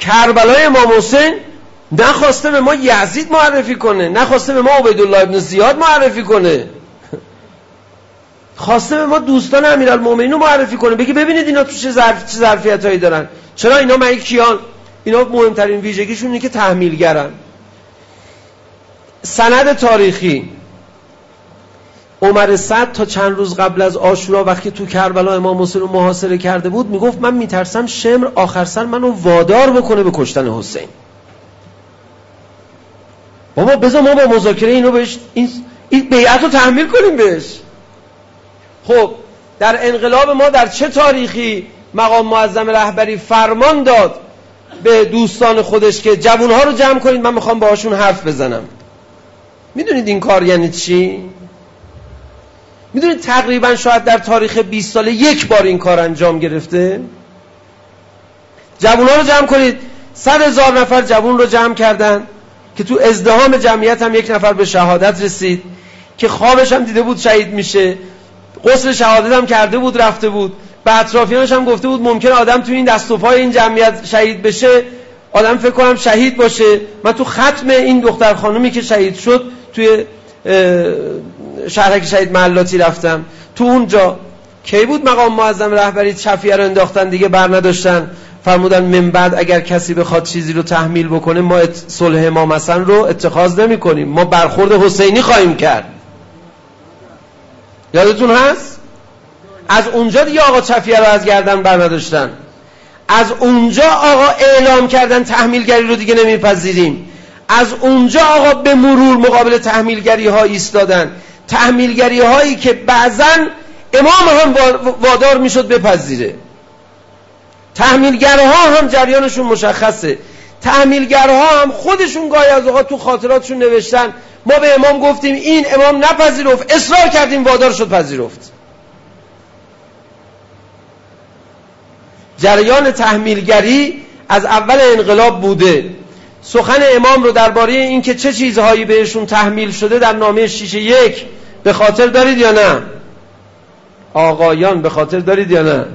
کربلای امام حسین نخواسته به ما یزید معرفی کنه، نخواسته به ما عبیدالله ابن زیاد معرفی کنه، خواسته به ما دوستان امیرالمومنین رو معرفی کنه، بگی ببینید اینا تو چه ظرفیتایی دارن. چرا اینا مگه کیان؟ اینا مهمترین ویژگیشون اینه که تحمیلگرن. سند تاریخی: عمر سعد تا چند روز قبل از عاشورا وقتی تو کربلا امام حسین رو محاصره کرده بود میگفت من میترسم شمر آخر سر منو وادار بکنه به کشتن حسین. بابا بذار ما با مذاکره اینو بهش این بیعت رو تحمیل کنیم بهش. خب در انقلاب ما در چه تاریخی مقام معظم رهبری فرمان داد به دوستان خودش که جوانها رو جمع کنید من میخوام باهاشون حرف بزنم؟ میدونید این کار یعنی چی؟ میدونید تقریبا شاید در تاریخ 20 ساله یک بار این کار انجام گرفته؟ جوانها رو جمع کنید. 100,000 نفر جوان رو جمع کردن که تو ازدحام جمعیت هم یک نفر به شهادت رسید که خوابش هم دیده بود شهید میشه، غسل شهادت هم کرده بود رفته بود، به اطرافیانش هم گفته بود ممکنه آدم تو این دست و پای این جمعیت شهید بشه، آدم فکر کنم شهید باشه. من تو ختم این دختر خانومی که شهید شد توی شهرک شهید محلاتی رفتم، تو اونجا کی بود مقام معظم رهبری شفیع رو انداختن دیگه بر نداشتن، فرمودن من بعد اگر کسی بخواد چیزی رو تحمیل بکنه ما صلح امام حسن رو اتخاذ نمی کنیم، ما برخورد حسینی خواهیم کرد. یادتون هست؟ از اونجا دیگه آقا شفیع رو از گردن بر نداشتن، از اونجا آقا اعلام کردن تحمیلگری رو دیگه نمیپذیریم، از اونجا آقا به مرور مقابل تحمیلگری ها ایستادن، تحمیلگری هایی که بعضن امام هم وادار میشد بپذیره. تحمیلگرها هم جریانشون مشخصه، تحمیلگرها هم خودشون گاهی از اوقات تو خاطراتشون نوشتن ما به امام گفتیم این امام نپذیرفت، اصرار کردیم وادار شد پذیرفت. جریان تحمیلگری از اول انقلاب بوده. سخن امام رو درباره این که چه چیزهایی بهشون تحمیل شده در نامه 6/1 به خاطر دارید یا نه؟ آقایان به خاطر دارید یا نه؟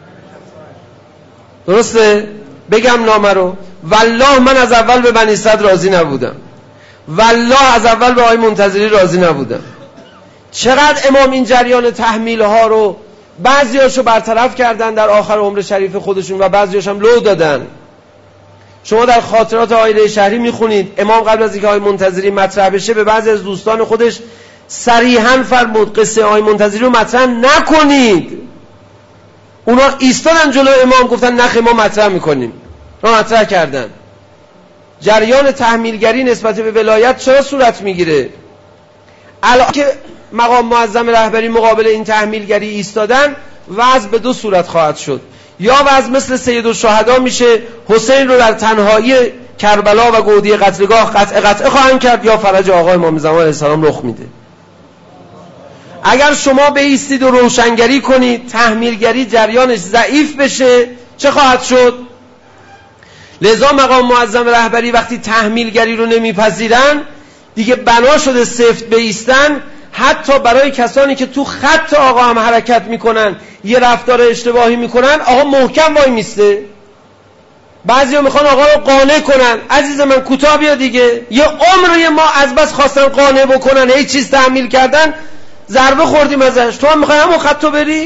درسته؟ بگم نامه رو. والله من از اول به بنی صدر راضی نبودم، والله از اول به آقای منتظری راضی نبودم. چقدر امام این جریان تحمیل ها رو بعضیاشو برطرف کردن در آخر عمر شریف خودشون و بعضیاش هم لو دادن. شما در خاطرات عائله شهری میخونید امام قبل از اینکه آقای منتظری مطرح بشه به بعضی از دوستان خودش صریحاً فرمود قصه آقای منتظری رو مطرح نکنید. اونا ایستادن جلو امام گفتن نخ ما مطرح میکنیم، را مطرح کردن. جریان تحمیلگری نسبت به ولایت چرا صورت میگیره؟ الان که مقام معظم رهبری مقابل این تحمیلگری ایستادن وضع به دو صورت خواهد شد. یا وضع مثل سید الشهدا میشه، حسین رو در تنهایی کربلا و گودی قتلگاه قطع خواهند کرد، یا فرج آقا امام زمان علیه السلام رخ میده. اگر شما بایستید و روشنگری کنید تحمیلگری جریانش ضعیف بشه چه خواهد شد؟ لذا مقام معظم رهبری وقتی تحمیلگری رو نمیپذیرن دیگه بنا شده سفت بایستن، حتی برای کسانی که تو خط آقا هم حرکت میکنن یه رفتار اشتباهی میکنن آقا محکم وای میسته. بعضیا میخوان آقا رو قانع کنن، عزیز من کوتاه بیا دیگه، یه عمر ما از بس خواستن قانع بکنن هیچ چیز تحمیل کردن ضربه خوردیم ازش، تو هم میخوای همون خطو بری؟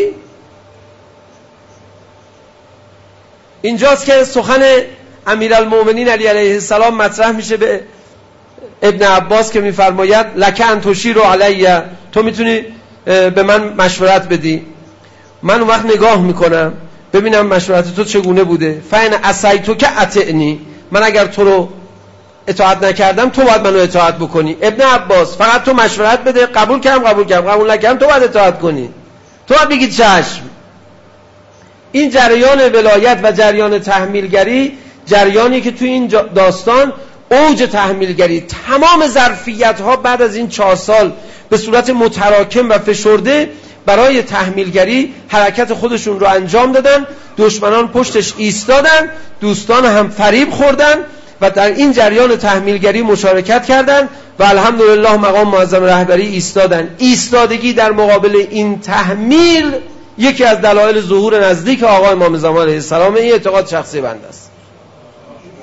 اینجاست که سخن امیرالمومنین علی علیه السلام مطرح میشه به ابن عباس که میفرماید لک ان تشیر علیه، تو میتونی به من مشورت بدی، من اون وقت نگاه میکنم ببینم مشورت تو چگونه بوده. فین عصیتک اطعنی، من اگر تو رو اطاعت نکردم تو باید منو اطاعت بکنی. ابن عباس فقط تو مشورت بده، قبول کردم قبول نکردم تو باید اطاعت کنی، تو باید بگید چشم. این جریان ولایت و جریان تحمیلگری جریانی که تو این داستان اوج تحمیلگری، تمام ظرفیت ها بعد از این 4 سال به صورت متراکم و فشرده برای تحمیلگری حرکت خودشون رو انجام دادن، دشمنان پشتش ایستادن، دوستان هم فریب خوردن و در این جریان تحمیلگری مشارکت کردن و الحمدلله مقام معظم رهبری ایستادن. ایستادگی در مقابل این تحمیل یکی از دلایل ظهور نزدیک آقا امام زمان علیه السلام. این اعتقاد شخصی بنده است.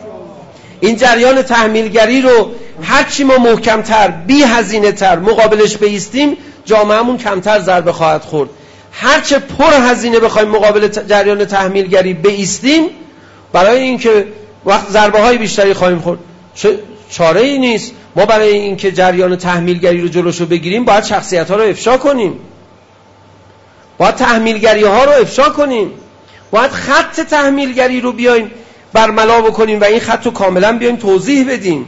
این جریان تحمیلگری رو هرچی ما محکمتر، بی هزینه تر مقابلش بایستیم، جامعهمون کمتر ضربه خواهد خورد. هرچه پر هزینه بخوایم مقابل جریان تحمیلگری بایستیم، برای اینکه وقت ضربه های بیشتری خواهیم خورد، چاره ای نیست. ما برای اینکه جریان تحمیلگری رو جلوشو بگیریم باید شخصیت ها رو افشا کنیم، باید تحمیلگری ها رو افشا کنیم، باید خط تحمیلگری رو بیایم برملا بکنیم و این خط رو کاملا بیایم توضیح بدیم.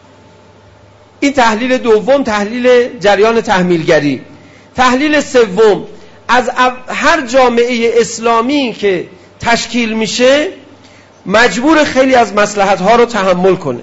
این تحلیل دوم، تحلیل جریان تحمیلگری. تحلیل سوم، از هر جامعه اسلامی که تشکیل میشه مجبور خیلی از مصلحت ها رو تحمل کنه،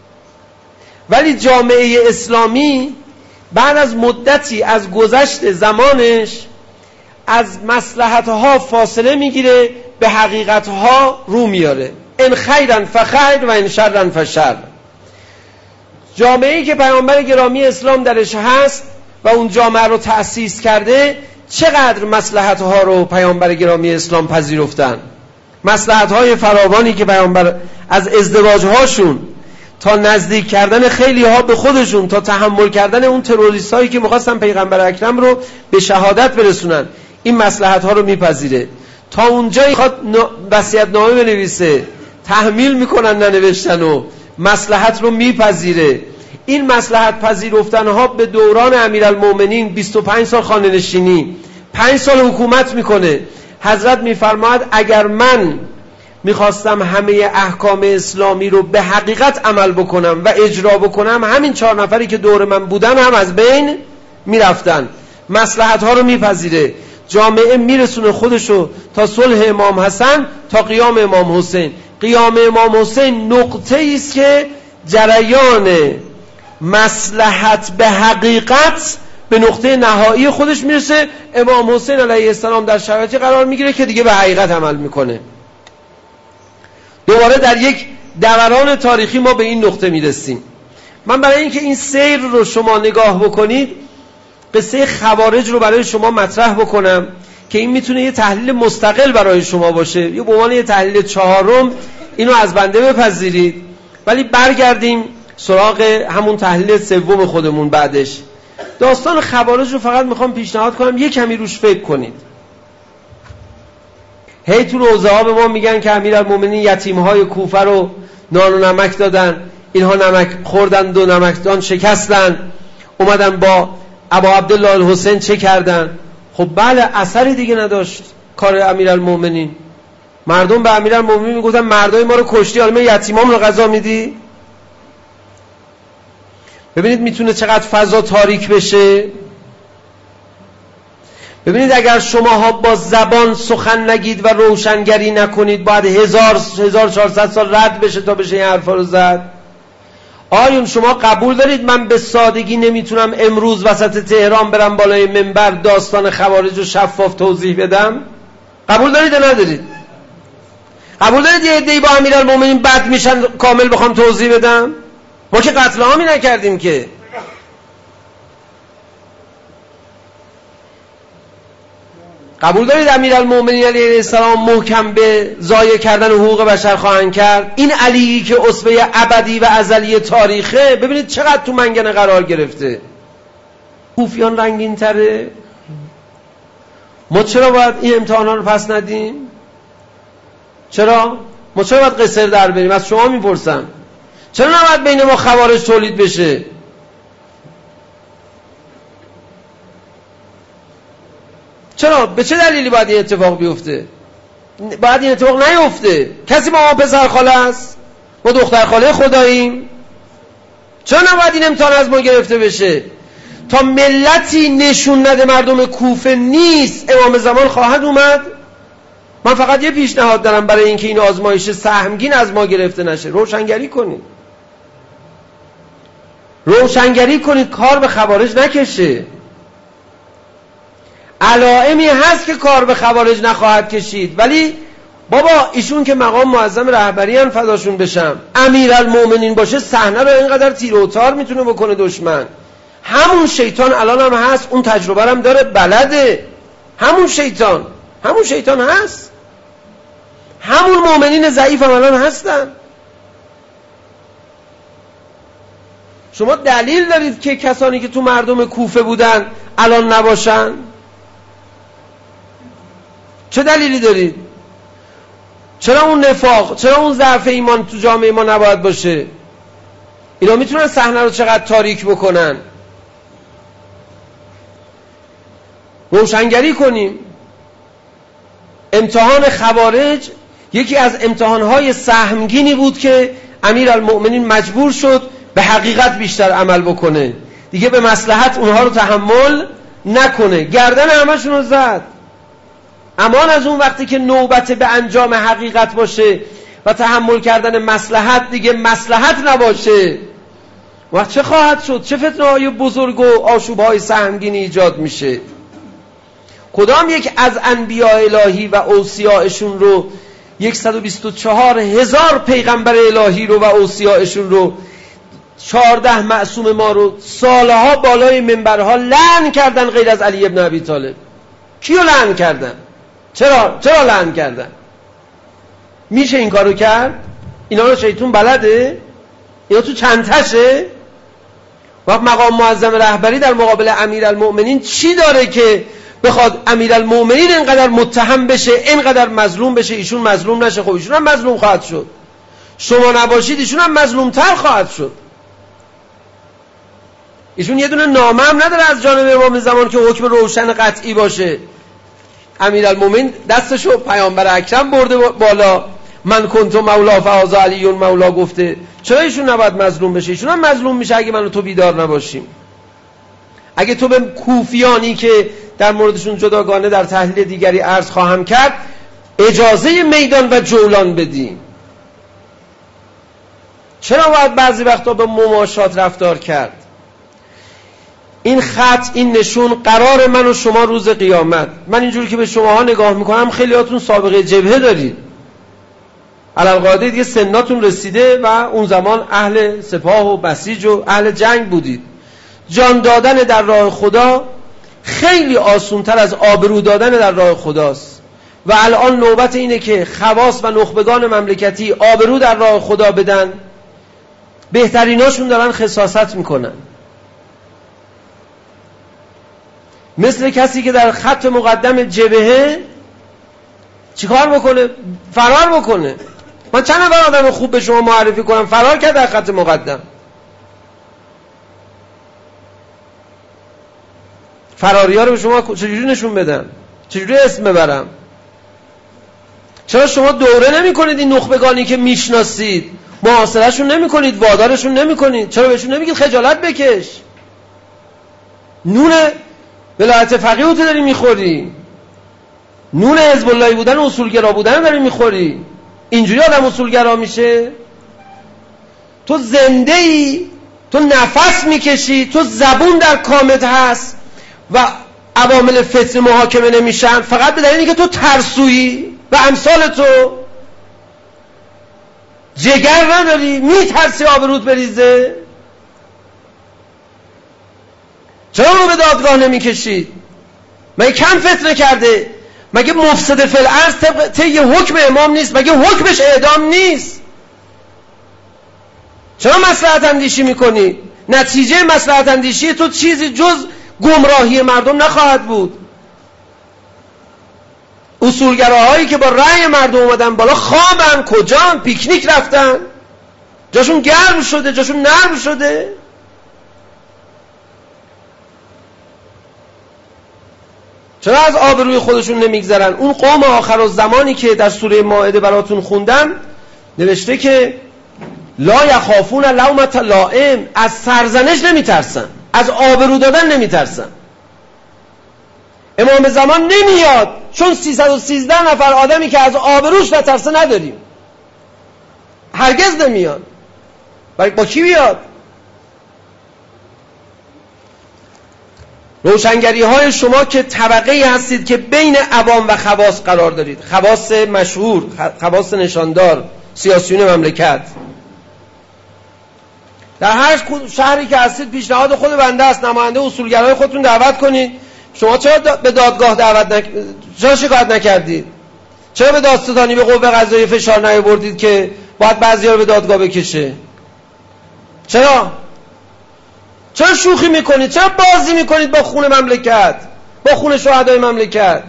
ولی جامعه اسلامی بعد از مدتی از گذشت زمانش از مصلحت ها فاصله میگیره، به حقیقت ها رو میاره. ان خیرن فخیر و ان شرن فشر. جامعه‌ای که پیامبر گرامی اسلام درش هست و اون جامعه رو تأسیس کرده، چقدر مصلحت ها رو پیامبر گرامی اسلام پذیرفتن. مصلحت های فراوانی که پیامبر از ازدواج هاشون تا نزدیک کردن خیلی ها به خودشون، تا تحمل کردن اون تروریست هایی که می‌خواستن پیغمبر اکرم رو به شهادت برسونن، این مصلحت ها رو میپذیره. تا اونجایی خواد وصیت‌نامه بنویسه، تحمیل میکنن ننوشتن و مصلحت رو میپذیره. این مصلحت پذیرفتن ها به دوران امیرالمومنین 25 سال خانه نشینی، 5 سال حکومت میکنه. حضرت میفرماید اگر من میخواستم همه احکام اسلامی رو به حقیقت عمل بکنم و اجرا بکنم، همین 4 نفری که دور من بودن هم از بین میرفتن. مصلحت ها رو میپذیره. جامعه میرسونه خودشو تا صلح امام حسن، تا قیام امام حسین. قیام امام حسین نقطه‌ای است که جریان مصلحت به حقیقت به نقطه نهایی خودش میرسه. امام حسین علیه السلام در شرایطی قرار میگیره که دیگه به حقیقت عمل میکنه. دوباره در یک دوران تاریخی ما به این نقطه میرسیم. من برای اینکه این سیر رو شما نگاه بکنید، قصه خوارج رو برای شما مطرح بکنم که این میتونه یه تحلیل مستقل برای شما باشه، یا به عنوان یه تحلیل چهارم اینو از بنده بپذیرید، ولی برگردیم سراغ همون تحلیل سوم خودمون. بعدش داستان خوارج رو فقط میخوام پیشنهاد کنم یه کمی روش فکر کنید. هی تو روزه ها به ما میگن که امیرالمومنین یتیمهای کوفه رو نان و نمک دادن، اینها نمک خوردن و نمکدان شکستن، اومدن با ابا عبدالله الحسین چه کردن؟ خب بله، اثری دیگه نداشت کار امیرالمومنین. مردم به امیرالمومنین میگفتن مردای ما رو کشتی، حالا ما یتیمام رو غذا میدی؟ ببینید میتونه چقدر فضا تاریک بشه. ببینید اگر شماها با زبان سخن نگید و روشنگری نکنید، باید 1400 سال رد بشه تا بشه این حرفا رو زد. آیون شما قبول دارید من به سادگی نمیتونم امروز وسط تهران برم بالای منبر داستان خوارج رو شفاف توضیح بدم؟ قبول دارید یا ندارید؟ قبول دارید یه عده‌ای با امیرالمومنین بد میشن کامل بخوام توضیح بدم؟ ما که قتل عامی نکردیم که. قبول دارید امیرالمومنین علیه السلام محکم به ضایع کردن حقوق بشر خواهند کرد؟ این علی که اسوه ابدی و ازلی تاریخه، ببینید چقدر تو منگنه قرار گرفته. کوفیان رنگین تره. ما چرا باید این امتحانا رو پس ندیم؟ چرا؟ ما چرا باید قصر در بریم؟ از شما میپرسم چرا نباید بین ما خوارج تولید بشه؟ چرا؟ به چه دلیلی باید این اتفاق بیفته؟ باید این اتفاق نیفته. کسی با ما پسر خاله است؟ ما دختر خاله خداییم؟ چرا نباید این امتحان از ما گرفته بشه؟ تا ملتی نشون نده مردم کوفه نیست، امام زمان خواهد اومد. من فقط یه پیشنهاد دارم برای اینکه این آزمایش سهمگین از ما گرفته نشه. روشنگری کنید. روشنگری کنید، کار به خوارج نکشه. علائمی هست که کار به خوارج نخواهد کشید، ولی بابا ایشون که مقام معظم رهبری ان فداشون بشم، امیرالمومنین باشه صحنه رو اینقدر تیر و تار میتونه بکنه دشمن. همون شیطان الان هم هست، اون تجربه هم داره، بلده. همون شیطان هست. همون مؤمنین ضعیف هم الان هستن. شما دلیل دارید که کسانی که تو مردم کوفه بودن الان نباشن؟ چه دلیلی دارید؟ چرا اون نفاق، چرا اون ضعف ایمان تو جامعه ما نباید باشه؟ اینا میتونن صحنه رو چقدر تاریک بکنن. روشنگری کنیم. امتحان خوارج یکی از امتحانهای سهمگینی بود که امیرالمؤمنین مجبور شد به حقیقت بیشتر عمل بکنه، دیگه به مصلحت اونها رو تحمل نکنه، گردن همشون رو زد. امان از اون وقتی که نوبت به انجام حقیقت باشه و تحمل کردن مصلحت دیگه مصلحت نباشه، وقت چه خواهد شد؟ چه فتنه‌های بزرگ و آشوب‌های سهمگینی ایجاد میشه؟ کدام یک از انبیاء الهی و اوصیاءشون رو 124,000 پیغمبر الهی رو و اوصیاءشون رو 14 معصوم ما رو سالها بالای منبرها لعن کردن غیر از علی ابن ابی طالب؟ کیو لعن کردن؟ چرا لعن کردن؟ میشه این کارو کرد؟ اینا رو شیطون بلده؟ اینا تو چندتشه؟ وقت مقام معظم رهبری در مقابل امیرالمؤمنین چی داره که بخواد امیرالمؤمنین اینقدر متهم بشه، اینقدر مظلوم بشه، ایشون مظلوم نشه؟ خب ایشون هم مظلوم خواهد شد. شما نباشید ایشون هم مظلوم تر خواهد شد. ایشون یه دونه نامه هم نداره از جانب امام زمان که حکم روشن قطعی باشه. امیرالمؤمنین دستشو پیامبر اکرم برده بالا، من کنت مولا فهذا علی مولا گفته. چرا ایشون نباید مظلوم بشه؟ ایشون هم مظلوم میشه اگه من و تو بیدار نباشیم. اگه تو به کوفیانی که در موردشون جداگانه در تحلیل دیگری عرض خواهم کرد اجازه میدان و جولان بدیم، چرا باید بعضی وقتا به مماشات رفتار کرد؟ این خط، این نشون قرار من و شما روز قیامت. من اینجوری که به شماها نگاه میکنم خیلی هاتون سابقه جبهه دارید، علالقاعده دیگه سناتون رسیده و اون زمان اهل سپاه و بسیج و اهل جنگ بودید. جان دادن در راه خدا خیلی آسان‌تر از آبرو دادن در راه خداست و الان نوبت اینه که خواص و نخبگان مملکتی آبرو در راه خدا بدن. بهتریناشون دارن خساست میکنن، مثل کسی که در خط مقدم جبهه چیکار بکنه؟ فرار بکنه. من چند نفر آدم خوب به شما معرفی کنم فرار کرد در خط مقدم. فراریا رو به شما چجوری نشون بدم؟ چجوری اسم ببرم؟ چرا شما دوره نمی کنید این نخبگانی که میشناسید؟ محاصرهشون نمی کنید؟ وادارشون نمی کنید؟ چرا بهشون نمیگید خجالت بکش؟ نون ولایت فقیه رو داری میخوری، نون حزب اللهی بودن و اصولگرا بودن داری میخوری. اینجوری آدم اصولگرا میشه؟ تو زنده ای، تو نفس میکشی، تو زبون در کامت هست و عوامل فتنه محاکمه نمیشن فقط به دلیلی که تو ترسویی و امثال تو جگر نداری، میترسی آبروت بریزه. چرا رو به دادگاه نمیکشید؟ مگه کم فتنه کرده؟ مگه مفسد فی الارض طی حکم امام نیست؟ مگه حکمش اعدام نیست؟ چرا مصلحت اندیشی میکنی؟ نتیجه مصلحت اندیشی تو چیزی جز گمراهی مردم نخواهد بود. اصولگراهایی که با رأی مردم اومدن بالا خوابن، کجان؟ پیکنیک رفتن، جاشون گرم شده، جاشون نرم شده. چرا از آبروی خودشون نمیگذرن؟ اون قوم آخر الزمانی که در سوره مائده براتون خوندم نوشته که لا یخافون لومة لائم، از سرزنش نمیترسن، از آبرو دادن نمیترسن. امام زمان نمیاد چون 313 نفر آدمی که از آبروش نترسه نداریم. هرگز نمیاد. با کی بیاد؟ روشنگری های شما که طبقه هستید که بین عوام و خواص قرار دارید، خواص مشهور، خواص نشاندار، سیاسیون مملکت، در هر شهری که هستید پیشنهاد خود بنده است، نماینده اصولگرای خودتون دعوت کنید. شما چرا به دادگاه چرا شکایت نکردید؟ چرا به دادستانی، به قوه قضاییه فشار نیاوردید که باید بعضی‌ها رو به دادگاه بکشه؟ چرا؟ چرا شوخی میکنید؟ چرا بازی میکنید با خون مملکت، با خون شهدای مملکت؟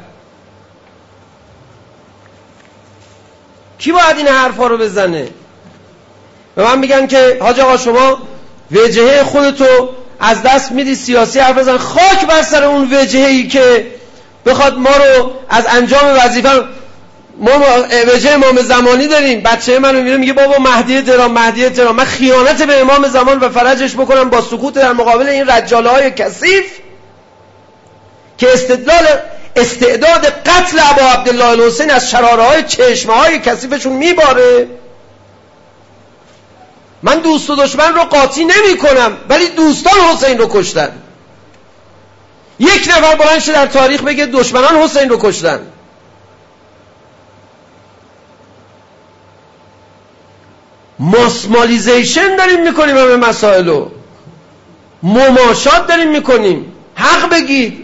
کی باید این حرفا رو بزنه؟ به من میگن که حاج آقا شما وجهه خودتو از دست میدی سیاسی حرف بزن. خاک بر سر اون وجهه‌ای که بخواد ما رو از انجام وظیفه. ما وجه امام زمانی داریم. بچه منو میره میگه بابا مهدی تهران، مهدی تهران. من خیانت به امام زمان و فرجش بکنم با سکوت در مقابل این رجاله‌های کثیف که استعداد قتل ابا عبدالله الحسین از شراره‌های چشمه‌های کثیفشون میباره؟ من دوست و دشمن رو قاطی نمی کنم، ولی دوستان حسین رو کشتن. یک نفر بلند شه در تاریخ بگه دشمنان حسین رو کشتن. ماسمالیزیشن داریم میکنیم همه مسائلو، مماشات داریم میکنیم. حق بگید.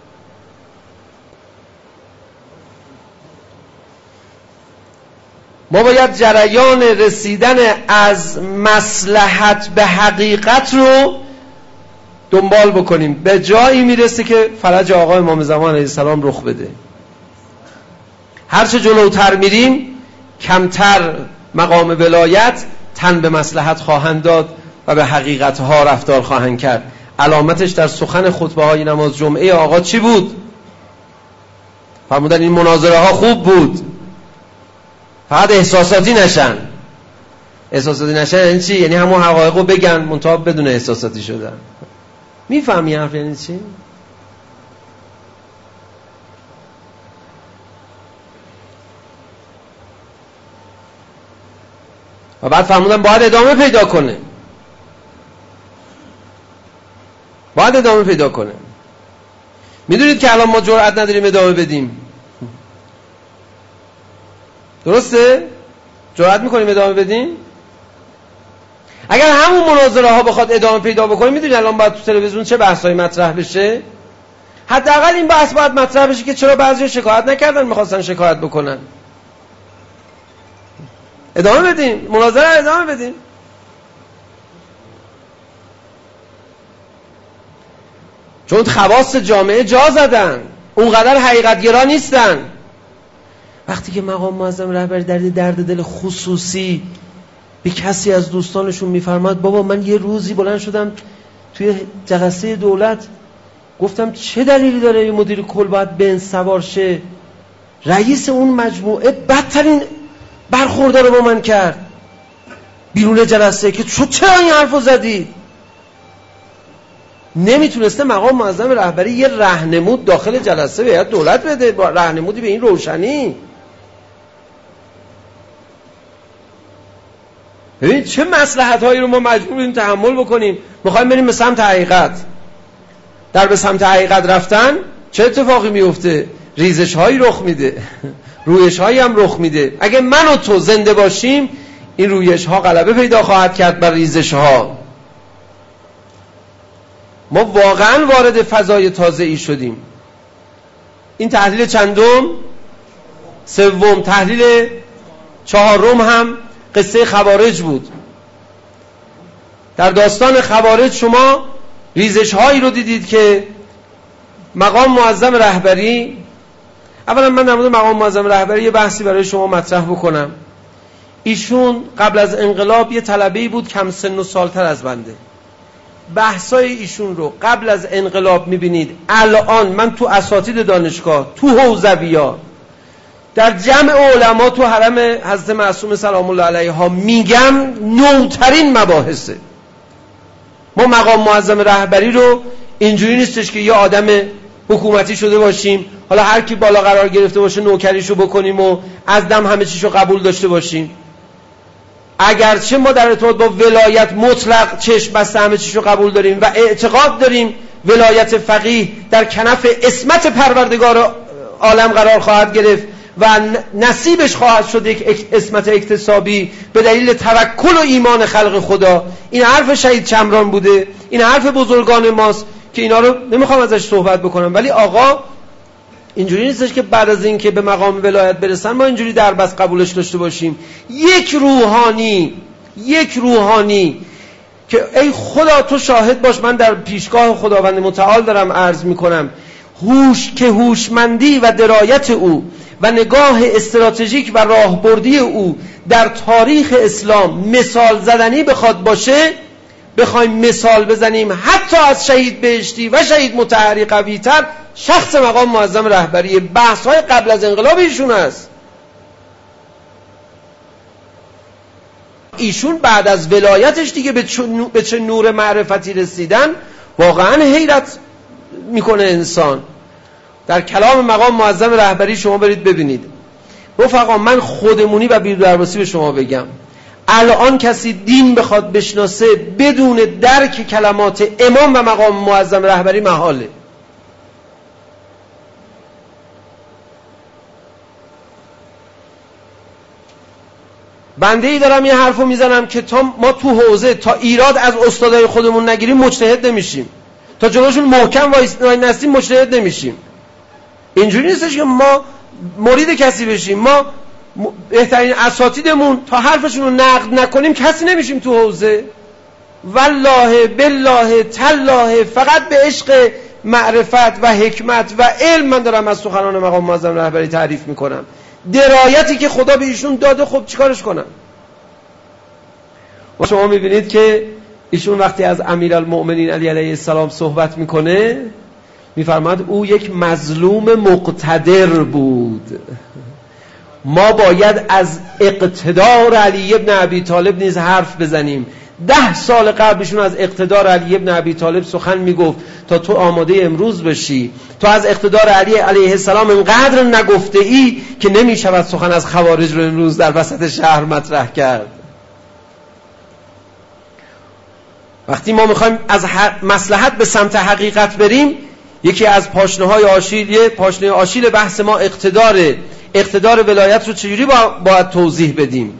ما باید جریان رسیدن از مصلحت به حقیقت رو دنبال بکنیم. به جایی میرسه که فرج آقا امام زمان علیه السلام رخ بده. هرچه جلوتر میریم کمتر مقام ولایت تن به مصلحت خواهند داد و به حقیقت ها رفتار خواهند کرد. علامتش در سخن خطبه های نماز جمعه آقا چی بود؟ فرمودن این مناظره ها خوب بود، فقط احساساتی نشن. احساساتی نشن یعنی چی؟ یعنی همون حقایق رو بگن منتها بدون احساساتی شدن. میفهمی حرف یعنی چی؟ و بعد فرمودن باید ادامه پیدا کنه، باید ادامه پیدا کنه. میدونید که الان ما جرئت نداریم ادامه بدیم، درسته؟ جرئت میکنیم ادامه بدیم؟ اگر همون مناظره ها بخواد ادامه پیدا بکنه، میدونید الان باید تو تلویزیون چه بحثایی مطرح بشه؟ حداقل این بحث باید مطرح بشه که چرا بعضیا شکایت نکردن میخواستن شکایت بکنن. ادامه بدیم، مناظره رو ادامه بدیم. چون خواص جامعه جا زدن، اونقدر حقیقت گرا نیستن. وقتی که مقام معظم رهبری در درد دل خصوصی به کسی از دوستانشون میفرماد بابا من یه روزی بلند شدم توی جلسه دولت گفتم چه دلیلی داره این مدیر کل باید بنز سوار شه، رئیس اون مجموعه بدترین برخورده رو با من کرد بیرون جلسه که چرا این حرفو زدید؟ نمیتونسته مقام معظم رهبری یه راهنمود داخل جلسه به دولت بده، با راهنمودی به این روشنی. ببین چه مصلحت‌هایی رو ما مجبوریم تحمل بکنیم. می‌خوایم بریم به سمت حقیقت. در به سمت حقیقت رفتن چه اتفاقی میفته؟ ریزش‌هایی رخ میده، رویش‌هایی هم رخ میده. اگه من و تو زنده باشیم این رویش‌ها غلبه پیدا خواهد کرد بر ریزش‌ها. ما واقعا وارد فضای تازه‌ای شدیم. این تحلیل چندم؟ سوم. تحلیل چهارم هم قصه خوارج بود. در داستان خوارج شما ریزش هایی رو دیدید که مقام معظم رهبری، اولا من در مورد مقام معظم رهبری یه بحثی برای شما مطرح بکنم. ایشون قبل از انقلاب یه طلبه‌ای بود کم سن و سالتر از بنده. بحثای ایشون رو قبل از انقلاب میبینید. الان من تو اساتید دانشگاه، تو حوزوی‌ها، در جمع علما تو حرم حضرت معصوم سلام الله علیها میگم نوترین مباحثه. ما مقام معظم رهبری رو اینجوری نیستش که یه آدم حکومتی شده باشیم حالا هر کی بالا قرار گرفته باشه نوکریشو بکنیم و از دم همه چیشو قبول داشته باشیم. اگرچه ما در ارتباط با ولایت مطلق چشم بسته همه چیشو قبول داریم و اعتقاد داریم ولایت فقیه در کنف عصمت پروردگار عالم قرار خواهد گرفت و نصیبش خواهد شد یک عصمت اکتسابی به دلیل توکل و ایمان خلق خدا. این حرف شهید چمران بوده، این حرف بزرگان ماست که اینا رو نمیخوام ازش صحبت بکنم. ولی آقا اینجوری نیستش که بعد از این که به مقام ولایت برسن ما اینجوری دربست قبولش داشته باشیم. یک روحانی که ای خدا تو شاهد باش، من در پیشگاه خداوند متعال دارم عرض میکنم، هوشمندی و درایت او و نگاه استراتژیک و راهبردی او در تاریخ اسلام مثال زدنی بخواد باشه، بخوایم مثال بزنیم حتی از شهید بهشتی و شهید مطهری قوی‌تر، شخص مقام معظم رهبری. بحث‌های قبل از انقلاب ایشون است. ایشون بعد از ولایتش دیگه به چه نور معرفتی رسیدن، واقعا حیرت میکنه انسان. در کلام مقام معظم رهبری شما برید ببینید. رفقا من خودمونی و بی‌درباسی به شما بگم، الان کسی دین بخواد بشناسه بدون درک کلمات امام و مقام معظم رهبری محاله. بنده ای دارم یه حرفو میزنم که تا ما تو حوزه تا ایراد از استادای خودمون نگیریم مجتهد نمیشیم، تا جلوشون محکم وای نستیم مجتهد نمیشیم. اینجوری نیستش که ما مرید کسی بشیم، ما بهترین اساتیدمون تا حرفشون رو نقد نکنیم کسی نمیشیم تو حوزه. والله بالله تالله فقط به عشق معرفت و حکمت و علم من دارم از سخنان مقام معظم رهبری تعریف میکنم. درایتی که خدا به ایشون داده، خب چیکارش کنم؟ و شما میبینید که ایشون وقتی از امیرالمؤمنین علی علیه السلام صحبت میکنه میفرماد او یک مظلوم مقتدر بود. ما باید از اقتدار علی ابن ابی طالب نیز حرف بزنیم. 10 سال قبلشون از اقتدار علی ابن ابی طالب سخن میگفت تا تو آماده امروز بشی. تو از اقتدار علی علیه السلام انقدر نگفته ای که نمیشود سخن از خوارج رو امروز در وسط شهر مطرح کرد. وقتی ما میخوایم از مصلحت به سمت حقیقت بریم، یکی از پاشنه‌های آشیل، پاشنه آشیل بحث ما اقتدار ولایت رو چجوری باید توضیح بدیم؟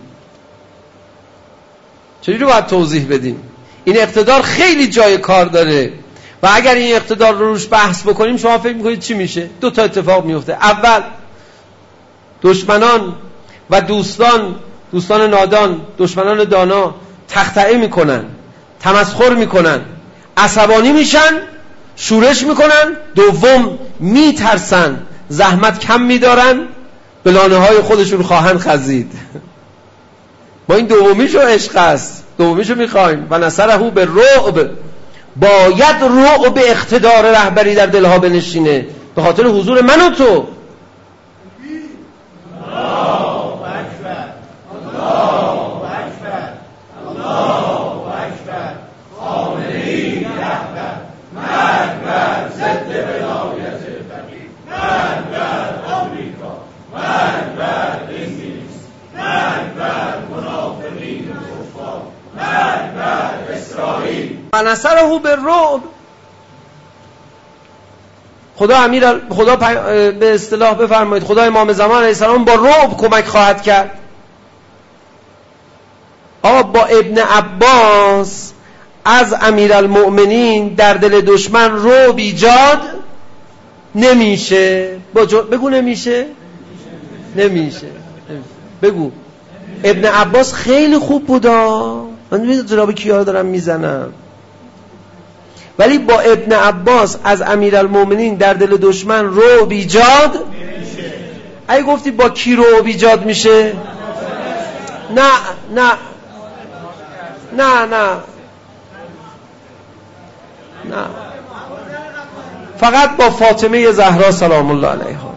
چجوری باید توضیح بدیم؟ این اقتدار خیلی جای کار داره و اگر این اقتدار رو روش بحث بکنیم شما فکر میکنید چی میشه؟ 2 تا اتفاق میفته. اول، دشمنان و دوستان نادان، دشمنان دانا تخطئه میکنن، تمسخر میکنن، عصبانی میشن، شورش میکنن. دوم، میترسن، زحمت کم میدارن، به لانه های خودشون خواهند خزید. ما این دومیشو عشق است، دومیشو میخوایم. و نصره به رعب، باید رعب اقتدار رهبری در دلها بنشینه به خاطر حضور من و تو. و نصره به رعب. خدا به اصطلاح بفرمایید خدا امام زمان علیه السلام با رعب کمک خواهد کرد. آقا با ابن عباس از امیرالمؤمنین در دل دشمن رعب ایجاد نمیشه. بگو نمیشه. بگو. ابن عباس خیلی خوب بودا، من میدونم جناب کیا رو دارم میزنم، ولی با ابن عباس از امیرالمؤمنین در دل دشمن رعب ایجاد نمیشه. اگه گفتی با کی رعب ایجاد میشه؟ نه فقط با فاطمه زهرا سلام الله علیها.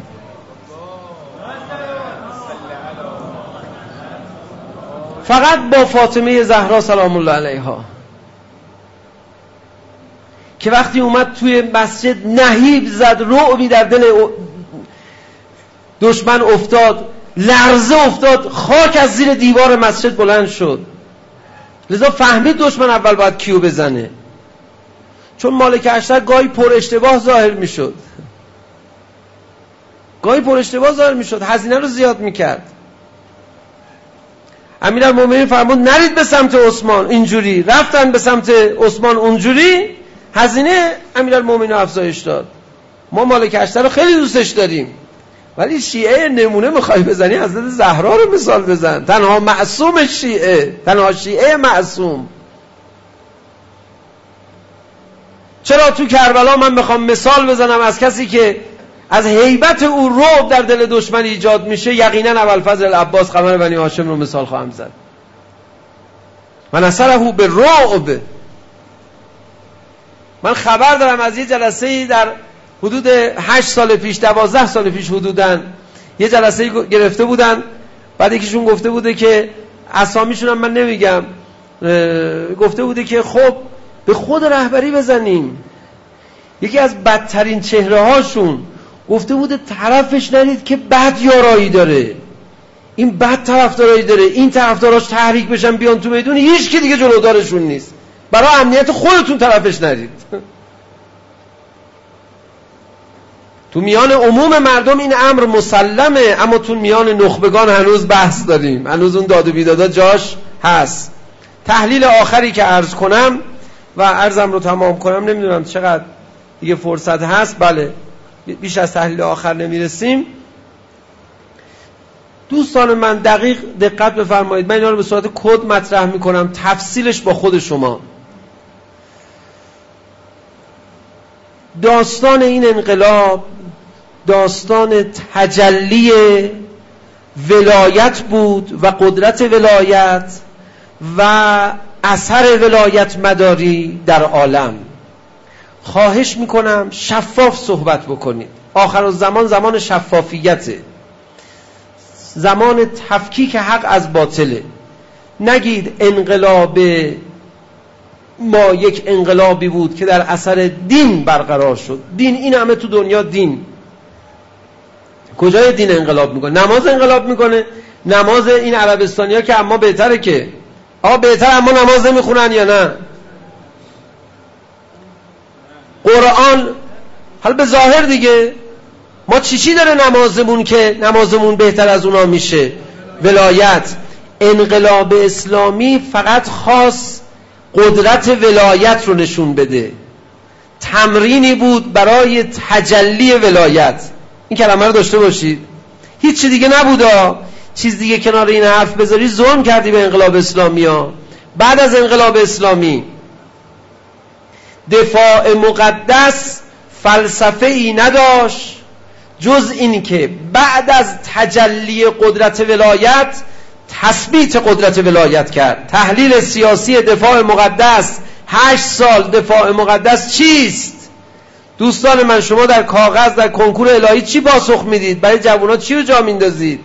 فقط با فاطمه زهرا سلام الله علیها که وقتی اومد توی مسجد نهیب زد، رعبی در دل دشمن افتاد، لرزه افتاد، خاک از زیر دیوار مسجد بلند شد. لذا فهمید دشمن اول باید کیو بزنه، چون مالک اشتر گاهی پر اشتباه ظاهر میشد، هزینه رو زیاد میکرد. امیرالمؤمنین فرمود نرید به سمت عثمان، اینجوری رفتن به سمت عثمان، اونجوری هزینه امیرالمؤمنین افزایش داد. ما مالک اشتر رو خیلی دوستش داریم، ولی شیعه نمونه میخوای بزنی حضرت زهرا رو مثال بزن، تنها معصوم شیعه، تنها شیعه معصوم. چرا تو کربلا من بخوام مثال بزنم از کسی که از هیبت او رعب در دل دشمن ایجاد میشه، یقینا ابوالفضل العباس قمر بنی هاشم رو مثال خواهم زد. من اثره به رعب. من خبر دارم از یه جلسه‌ای در حدود 8 سال پیش، 12 سال پیش حدوداً یه جلسه‌ای گرفته بودن، بعد یکیشون گفته بوده که اسامیشون هم من نمیگم، گفته بوده که خب به خود رهبری بزنیم. یکی از بدترین چهره هاشون گفته بوده طرفش نرید که بد یارایی داره، این بد طرفدارایی داره، این طرفداراش تحریک بشن بیان تو میدون، هیچ کی دیگه جلودارشون نیست، برای امنیت خودتون طرفش نرید. تو میان عموم مردم این امر مسلمه، اما تو میان نخبگان هنوز بحث داریم، هنوز اون داد و بیدادا جاش هست. تحلیل آخری که عرض کنم و عرضم رو تمام کنم، نمیدونم چقدر دیگه فرصت هست، بله بیش از تحلیل آخر نمیرسیم. دوستان من دقیق دقت بفرمایید، من اینا رو به صورت کد مطرح میکنم، تفصیلش با خود شما. داستان این انقلاب داستان تجلی ولایت بود و قدرت ولایت و اثر ولایت مداری در عالم. خواهش میکنم شفاف صحبت بکنید. آخرالزمان زمان شفافیته، زمان تفکیک حق از باطله. نگید انقلاب ما یک انقلابی بود که در اثر دین برقرار شد. دین این همه تو دنیا دین، کجای دین انقلاب میکنه؟ نماز انقلاب میکنه. نماز این عربستانی ها که اما بهتره که بهتر، اما نماز نمیخونن یا نه؟ قرآن حالا به ظاهر دیگه ما چی داره نمازمون که نمازمون بهتر از اونا میشه؟ ولایت. انقلاب اسلامی فقط خاص قدرت ولایت رو نشون بده، تمرینی بود برای تجلی ولایت. این کلمه رو داشته باشید، هیچ چیز دیگه نبودا. چیز دیگه کنار این حرف بذاری ظلم کردی به انقلاب اسلامی ها. بعد از انقلاب اسلامی دفاع مقدس فلسفه ای نداشت جز این که بعد از تجلی قدرت ولایت تثبیت قدرت ولایت کرد. تحلیل سیاسی دفاع مقدس 8 سال. دفاع مقدس چیست؟ دوستان من، شما در کاغذ در کنکور الهی چی پاسخ میدید؟ برای جوونا چی رو جا میندازید؟